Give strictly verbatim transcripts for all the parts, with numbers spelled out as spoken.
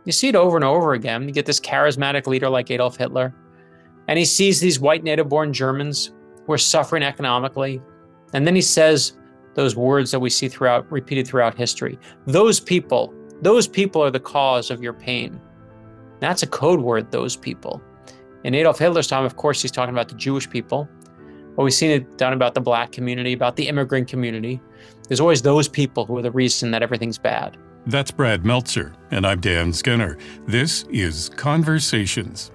You see it over and over again. You get this charismatic leader like Adolf Hitler, and he sees these white native-born Germans who are suffering economically, and then he says those words that we see throughout, repeated throughout history. Those people, those people are the cause of your pain. That's a code word, those people. In Adolf Hitler's time, of course, he's talking about the Jewish people, but we've seen it done about the Black community, about the immigrant community. There's always those people who are the reason that everything's bad. That's Brad Meltzer, and I'm Dan Skinner. This is Conversations.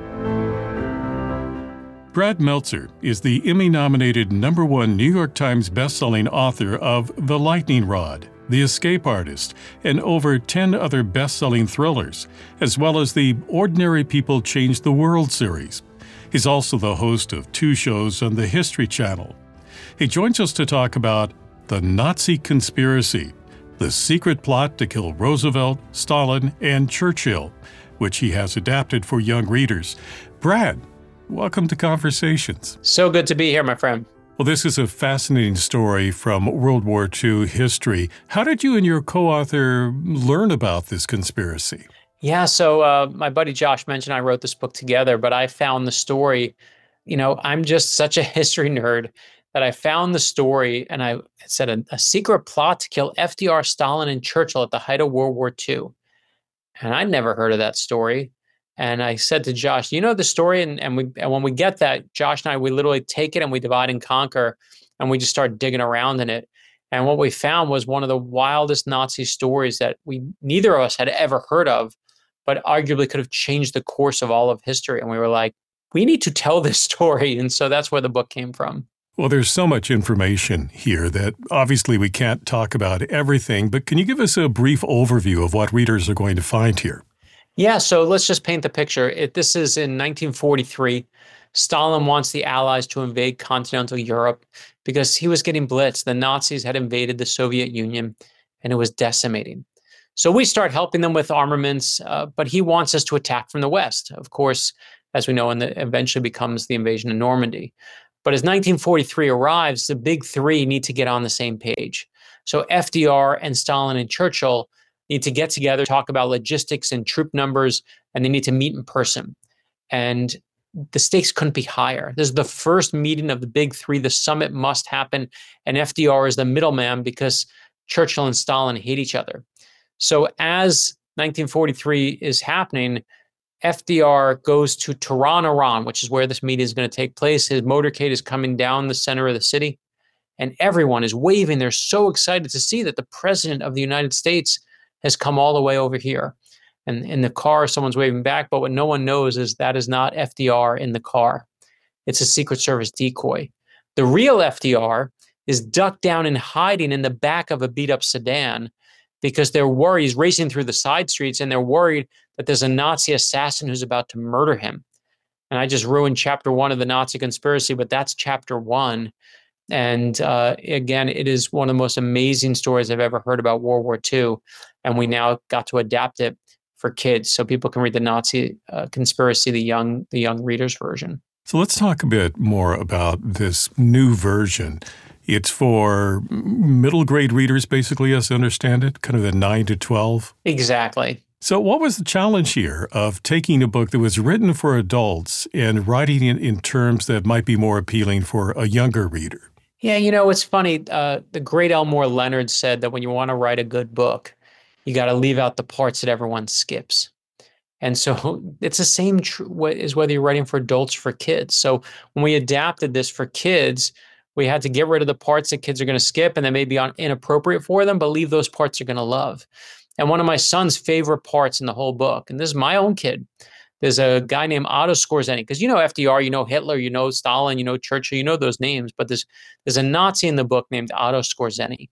Brad Meltzer is the Emmy-nominated number one New York Times bestselling author of The Lightning Rod, The Escape Artist, and over ten other best-selling thrillers, as well as the Ordinary People Change the World series. He's also the host of two shows on the History Channel. He joins us to talk about The Nazi Conspiracy, the secret plot to kill Roosevelt, Stalin, and Churchill, which he has adapted for young readers. Brad, welcome to Conversations. So good to be here, my friend. Well, this is a fascinating story from World War Two history. How did you and your co-author learn about this conspiracy? Yeah, so uh, my buddy Josh mentioned I wrote this book together, but I found the story. You know, I'm just such a history nerd that I found the story, and I said a, a secret plot to kill F D R, Stalin, and Churchill at the height of World War Two. And I'd never heard of that story. And I said to Josh, "Do you know the story?" And, and, we, and when we get that, Josh and I, we literally take it and we divide and conquer, and we just start digging around in it. And what we found was one of the wildest Nazi stories that we neither of us had ever heard of, but arguably could have changed the course of all of history. And we were like, we need to tell this story. And so that's where the book came from. Well, there's so much information here that obviously we can't talk about everything, but can you give us a brief overview of what readers are going to find here? Yeah, so let's just paint the picture. It, this is in nineteen forty-three. Stalin wants the Allies to invade continental Europe because he was getting blitzed. The Nazis had invaded the Soviet Union, and it was decimating. So we start helping them with armaments, uh, but he wants us to attack from the West, of course, as we know, and the, eventually becomes the invasion of Normandy. But as nineteen forty-three arrives, the big three need to get on the same page. So F D R and Stalin and Churchill need to get together, talk about logistics and troop numbers, and they need to meet in person. And the stakes couldn't be higher. This is the first meeting of the big three. The summit must happen. And F D R is the middleman because Churchill and Stalin hate each other. So as nineteen forty-three is happening, F D R goes to Tehran, Iran, which is where this meeting is going to take place. His motorcade is coming down the center of the city, and everyone is waving. They're so excited to see that the president of the United States has come all the way over here. And in the car, someone's waving back, but what no one knows is that is not F D R in the car. It's a Secret Service decoy. The real F D R is ducked down and hiding in the back of a beat-up sedan because they're worried. He's racing through the side streets, and they're worried that there's a Nazi assassin who's about to murder him. And I just ruined chapter one of the Nazi conspiracy, but that's chapter one. And uh, again, it is one of the most amazing stories I've ever heard about World War Two. And we now got to adapt it for kids so people can read the Nazi uh, conspiracy, the young, the young reader's version. So let's talk a bit more about this new version. It's for middle grade readers, basically, as I understand it, kind of the nine to twelve. Exactly. So what was the challenge here of taking a book that was written for adults and writing it in terms that might be more appealing for a younger reader? Yeah, you know, it's funny. Uh, the great Elmore Leonard said that when you want to write a good book, you got to leave out the parts that everyone skips. And so it's the same tr- as whether you're writing for adults or for kids. So when we adapted this for kids, we had to get rid of the parts that kids are going to skip and that may be un- inappropriate for them, but leave those parts you're going to love. And one of my son's favorite parts in the whole book, and this is my own kid, there's a guy named Otto Skorzeny, because you know F D R, you know Hitler, you know Stalin, you know Churchill, you know those names, but there's there's a Nazi in the book named Otto Skorzeny.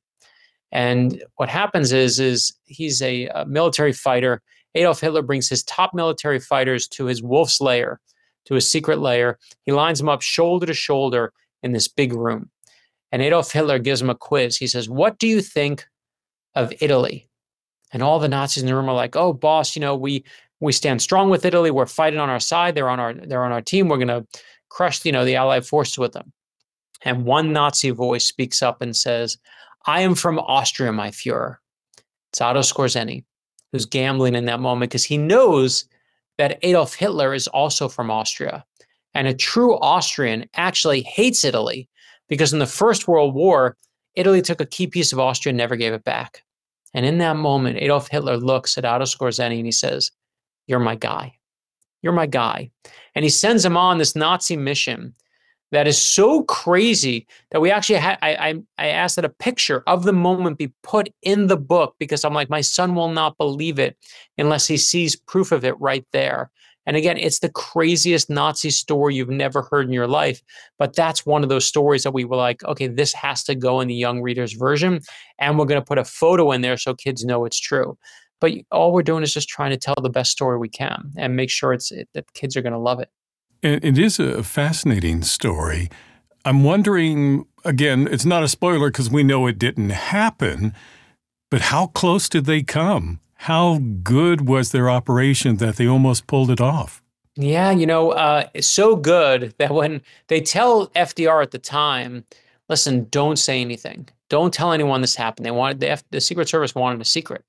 And what happens is, is he's a, a military fighter. Adolf Hitler brings his top military fighters to his wolf's lair, to his secret lair. He lines them up shoulder to shoulder in this big room. And Adolf Hitler gives him a quiz. He says, "What do you think of Italy?" And all the Nazis in the room are like, "Oh, boss, you know, we we stand strong with Italy. We're fighting on our side. They're on our they're on our team. We're going to crush, you know, the Allied forces with them." And one Nazi voice speaks up and says, "I am from Austria, my Fuhrer." It's Otto Skorzeny. who's gambling in that moment because he knows that Adolf Hitler is also from Austria. And a true Austrian actually hates Italy because in the First World War, Italy took a key piece of Austria and never gave it back. And in that moment, Adolf Hitler looks at Otto Skorzeny and he says, "You're my guy. You're my guy." And he sends him on this Nazi mission that is so crazy that we actually had, I, I, I asked that a picture of the moment be put in the book because I'm like, my son will not believe it unless he sees proof of it right there. And again, it's the craziest Nazi story you've never heard in your life. But that's one of those stories that we were like, okay, this has to go in the young reader's version. And we're going to put a photo in there so kids know it's true. But all we're doing is just trying to tell the best story we can and make sure it's it, that kids are going to love it. And it is a fascinating story. I'm wondering, again, it's not a spoiler because we know it didn't happen, but how close did they come? How good was their operation that they almost pulled it off? Yeah, you know, uh, it's so good that when they tell F D R at the time, listen, don't say anything. Don't tell anyone this happened. They wanted the, F, the Secret Service wanted a secret.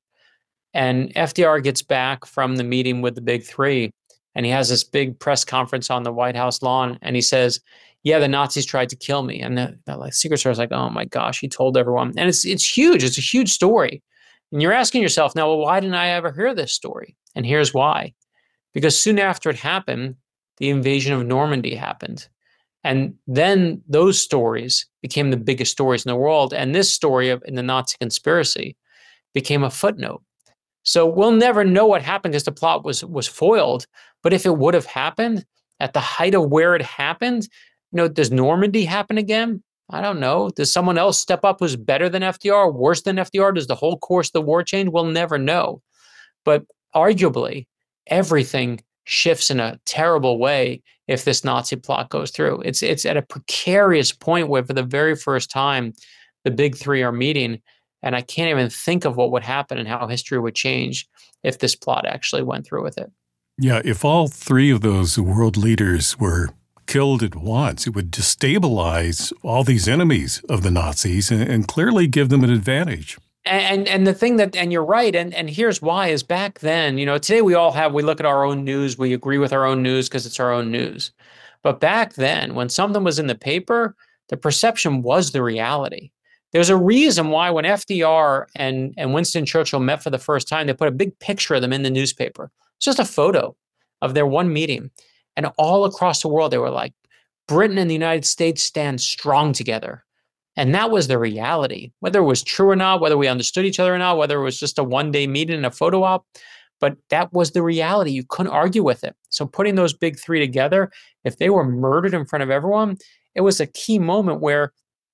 And F D R gets back from the meeting with the big three, and he has this big press conference on the White House lawn, and he says, "Yeah, the Nazis tried to kill me." And the, the like, Secret Service is like, "Oh my gosh," he told everyone, and it's it's huge. It's a huge story, and you're asking yourself now, well, why didn't I ever hear this story? And here's why: because soon after it happened, the invasion of Normandy happened, and then those stories became the biggest stories in the world, and this story of in the Nazi conspiracy became a footnote. So we'll never know what happened because the plot was was foiled. But if it would have happened at the height of where it happened, you know, does Normandy happen again? I don't know. Does someone else step up who's better than F D R, worse than F D R? Does the whole course of the war change? We'll never know. But arguably, everything shifts in a terrible way if this Nazi plot goes through. It's it's at a precarious point where, for the very first time, the big three are meeting. And I can't even think of what would happen and how history would change if this plot actually went through with it. Yeah, if all three of those world leaders were killed at once, it would destabilize all these enemies of the Nazis and, and clearly give them an advantage. And, and and the thing that, and you're right, and, and here's why, is back then, you know, today we all have, we look at our own news, we agree with our own news because it's our own news. But back then, when something was in the paper, the perception was the reality. There's a reason why when F D R and, and Winston Churchill met for the first time, they put a big picture of them in the newspaper. It's just a photo of their one meeting. And all across the world, they were like, Britain and the United States stand strong together. And that was the reality, whether it was true or not, whether we understood each other or not, whether it was just a one-day meeting and a photo op. But that was the reality. You couldn't argue with it. So putting those big three together, if they were murdered in front of everyone, it was a key moment where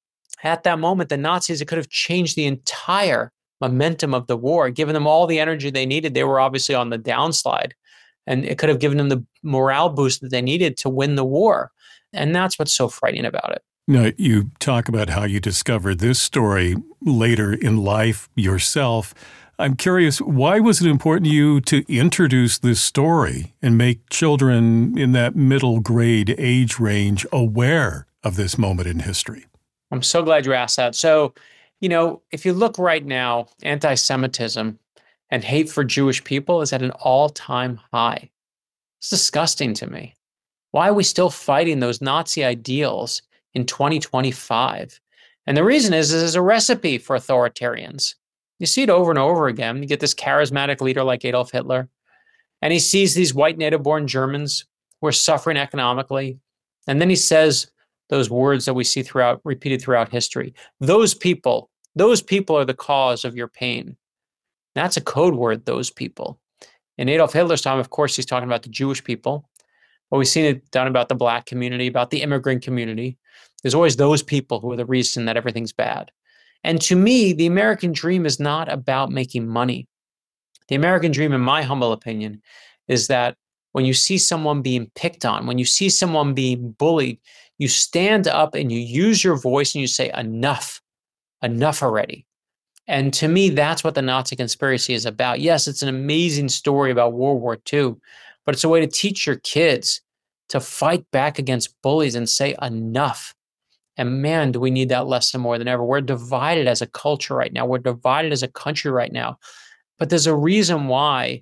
at that moment, the Nazis, it could have changed the entire momentum of the war, given them all the energy they needed. They were obviously on the downslide, and it could have given them the morale boost that they needed to win the war. And that's what's so frightening about it. Now, you talk about how you discovered this story later in life yourself. I'm curious, why was it important to you to introduce this story and make children in that middle grade age range aware of this moment in history? I'm so glad you asked that. So, you know, if you look right now, anti-Semitism and hate for Jewish people is at an all-time high. It's disgusting to me. Why are we still fighting those Nazi ideals in twenty twenty-five? And the reason is, is it's a recipe for authoritarians. You see it over and over again. You get this charismatic leader like Adolf Hitler, and he sees these white native-born Germans who are suffering economically, and then he says those words that we see throughout, repeated throughout history. Those people, those people are the cause of your pain. That's a code word, those people. In Adolf Hitler's time, of course, he's talking about the Jewish people, but we've seen it done about the Black community, about the immigrant community. There's always those people who are the reason that everything's bad. And to me, the American dream is not about making money. The American dream, in my humble opinion, is that when you see someone being picked on, when you see someone being bullied, you stand up and you use your voice and you say, enough, enough already. And to me, that's what the Nazi conspiracy is about. Yes, it's an amazing story about World War Two, but it's a way to teach your kids to fight back against bullies and say enough. And man, do we need that lesson more than ever. We're divided as a culture right now. We're divided as a country right now. But there's a reason why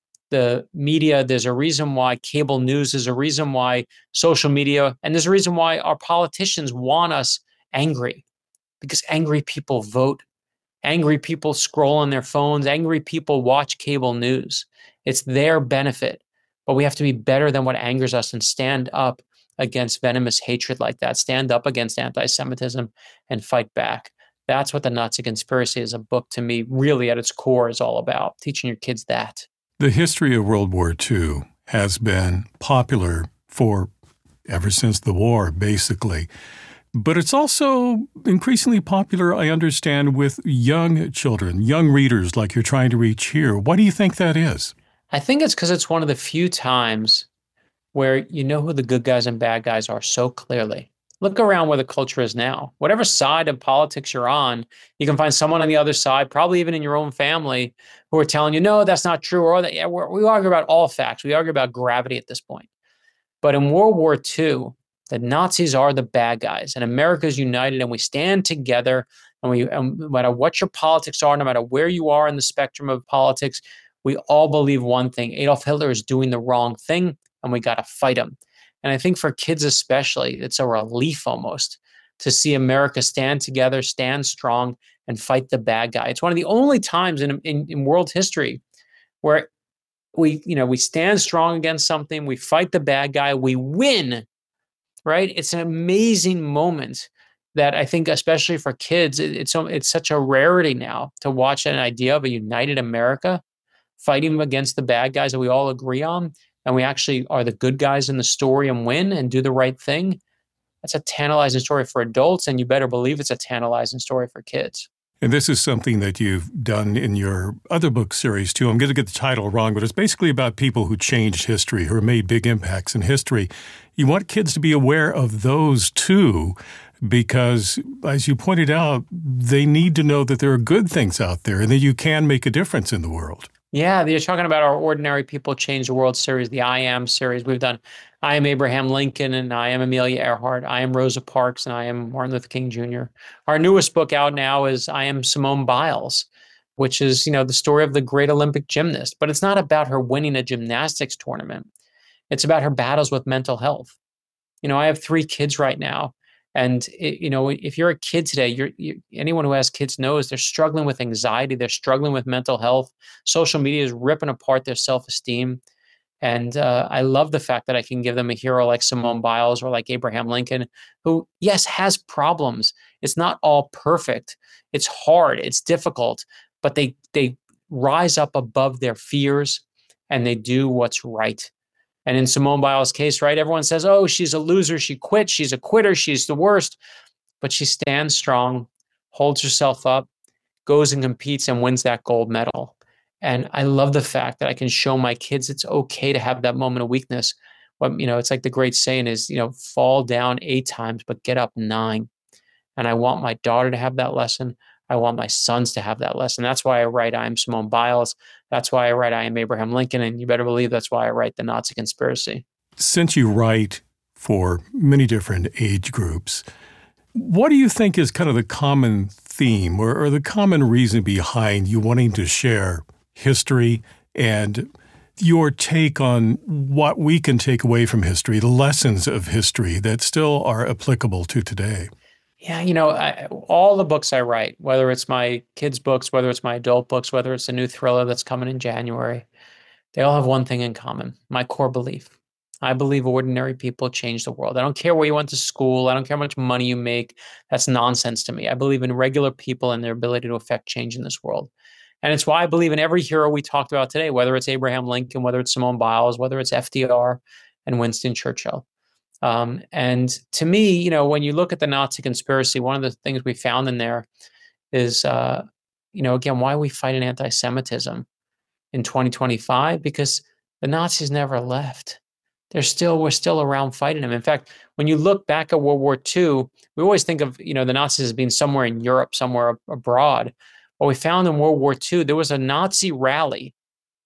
the media, there's a reason why cable news, there's a reason why social media, and there's a reason why our politicians want us angry, because angry people vote. Angry people scroll on their phones. Angry people watch cable news. It's their benefit. But we have to be better than what angers us and stand up against venomous hatred like that. Stand up against anti-Semitism and fight back. That's what the Nazi Conspiracy is a book to me, really at its core is all about, teaching your kids that. The history of World War Two has been popular for ever since the war, basically. But it's also increasingly popular, I understand, with young children, young readers like you're trying to reach here. Why do you think that is? I think it's because it's one of the few times where you know who the good guys and bad guys are so clearly. Look around where the culture is now. Whatever side of politics you're on, you can find someone on the other side, probably even in your own family, who are telling you, no, that's not true. Or that, yeah, we're, we argue about all facts. We argue about gravity at this point. But in World War Two, the Nazis are the bad guys, and America's united, and we stand together. And we, and no matter what your politics are, no matter where you are in the spectrum of politics, we all believe one thing: Adolf Hitler is doing the wrong thing, and we got to fight him. And I think for kids especially, it's a relief almost to see America stand together, stand strong, and fight the bad guy. It's one of the only times in in, in world history where we, you know, we stand strong against something, we fight the bad guy, we win. Right? It's an amazing moment that I think, especially for kids, it, it's so it's such a rarity now to watch an idea of a united America fighting against the bad guys that we all agree on, and we actually are the good guys in the story and win and do the right thing. That's a tantalizing story for adults, and you better believe it's a tantalizing story for kids. And this is something that you've done in your other book series, too. I'm going to get the title wrong, but it's basically about people who changed history, who made big impacts in history. You want kids to be aware of those, too, because, as you pointed out, they need to know that there are good things out there and that you can make a difference in the world. Yeah, you're talking about our Ordinary People Change the World series, the I Am series. We've done I Am Abraham Lincoln, and I Am Amelia Earhart, I Am Rosa Parks, and I Am Martin Luther King Junior Our newest book out now is I Am Simone Biles, which is, you know, the story of the great Olympic gymnast. But it's not about her winning a gymnastics tournament. It's about her battles with mental health. You know, I have three kids right now. And, it, you know, if you're a kid today, you're, you, anyone who has kids knows they're struggling with anxiety. They're struggling with mental health. Social media is ripping apart their self-esteem. And uh, I love the fact that I can give them a hero like Simone Biles or like Abraham Lincoln, who, yes, has problems. It's not all perfect. It's hard. It's difficult. But they they rise up above their fears and they do what's right. And in Simone Biles' case, right, everyone says, oh, she's a loser. She quit. She's a quitter. She's the worst. But she stands strong, holds herself up, goes and competes and wins that gold medal. And I love the fact that I can show my kids it's okay to have that moment of weakness. But, you know, it's like the great saying is, you know, fall down eight times, but get up nine. And I want my daughter to have that lesson. I want my sons to have that lesson. That's why I write I Am Simone Biles. That's why I write I Am Abraham Lincoln. And you better believe that's why I write The Nazi Conspiracy. Since you write for many different age groups, what do you think is kind of the common theme or, or the common reason behind you wanting to share history and your take on what we can take away from history, the lessons of history that still are applicable to today? Yeah, you know, I, all the books I write, whether it's my kids' books, whether it's my adult books, whether it's a new thriller that's coming in January, they all have one thing in common: my core belief. I believe ordinary people change the world. I don't care where you went to school. I don't care how much money you make. That's nonsense to me. I believe in regular people and their ability to affect change in this world. And it's why I believe in every hero we talked about today, whether it's Abraham Lincoln, whether it's Simone Biles, whether it's F D R and Winston Churchill. Um, and to me, you know, when you look at the Nazi conspiracy, one of the things we found in there is, uh, you know, again, why we fight an anti-Semitism in twenty twenty-five, because the Nazis never left. They're still, we're still around fighting them. In fact, when you look back at World War Two, we always think of, you know, the Nazis as being somewhere in Europe, somewhere abroad. What we found in World War Two, there was a Nazi rally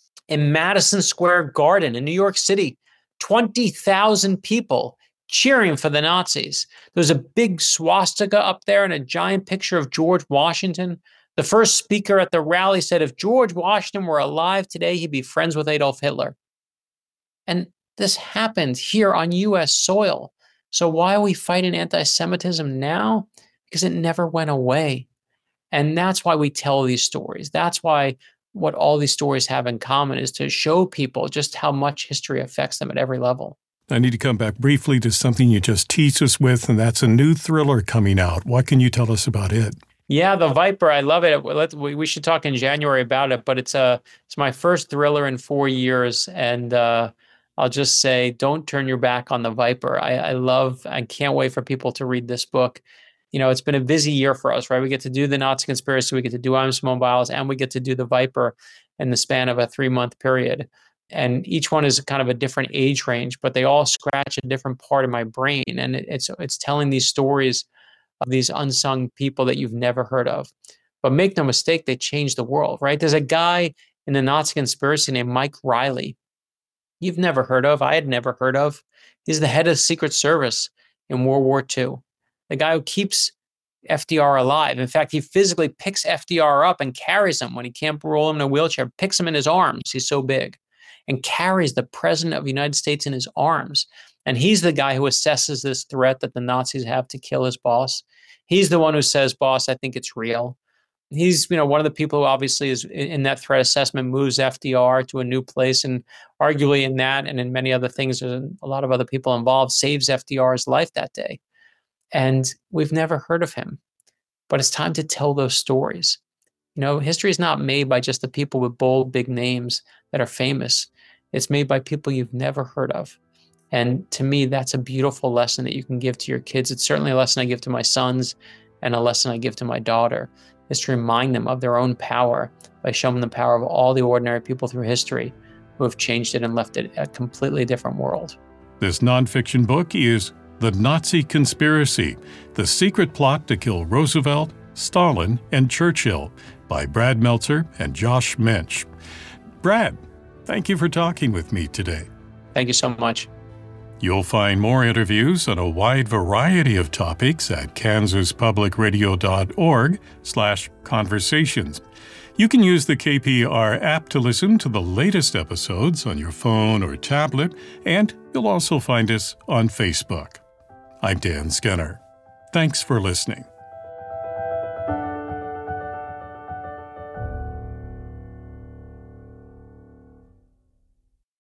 in Madison Square Garden in New York City, twenty thousand people cheering for the Nazis. There was a big swastika up there and a giant picture of George Washington. The first speaker at the rally said if George Washington were alive today, he'd be friends with Adolf Hitler. And this happened here on U S soil. So why are we fighting anti-Semitism now? Because it never went away. And that's why we tell these stories. That's why what all these stories have in common is to show people just how much history affects them at every level. I need to come back briefly to something you just teased us with, and that's a new thriller coming out. What can you tell us about it? Yeah, The Viper. I love it. Let's, we should talk in January about it, but it's a it's my first thriller in four years, and uh, I'll just say, don't turn your back on The Viper. I, I love, I can't wait for people to read this book. You know, it's been a busy year for us, right? We get to do the Nazi conspiracy, we get to do I'm Simone Biles, and we get to do The Viper in the span of a three-month period. And each one is kind of a different age range, but they all scratch a different part of my brain. And it, it's it's telling these stories of these unsung people that you've never heard of. But make no mistake, they changed the world, right? There's a guy in the Nazi conspiracy named Mike Riley. You've never heard of, I had never heard of. He's the head of the Secret Service in World War Two. The guy who keeps F D R alive. In fact, he physically picks F D R up and carries him when he can't roll him in a wheelchair, picks him in his arms. He's so big. And carries the president of the United States in his arms. And he's the guy who assesses this threat that the Nazis have to kill his boss. He's the one who says, boss, I think it's real. He's, you know, one of the people who obviously is in that threat assessment, moves F D R to a new place, and arguably in that and in many other things, there's a lot of other people involved, saves F D R's life that day. And we've never heard of him. But it's time to tell those stories. You know, history is not made by just the people with bold, big names that are famous. It's made by people you've never heard of. And to me, that's a beautiful lesson that you can give to your kids. It's certainly a lesson I give to my sons and a lesson I give to my daughter, is to remind them of their own power by showing them the power of all the ordinary people through history who have changed it and left it a completely different world. This nonfiction book is The Nazi Conspiracy, The Secret Plot to Kill Roosevelt, Stalin, and Churchill by Brad Meltzer and Josh Mensch. Brad, thank you for talking with me today. Thank you so much. You'll find more interviews on a wide variety of topics at kansaspublicradio.org slash conversations. You can use the K P R app to listen to the latest episodes on your phone or tablet, and you'll also find us on Facebook. I'm Dan Skinner. Thanks for listening.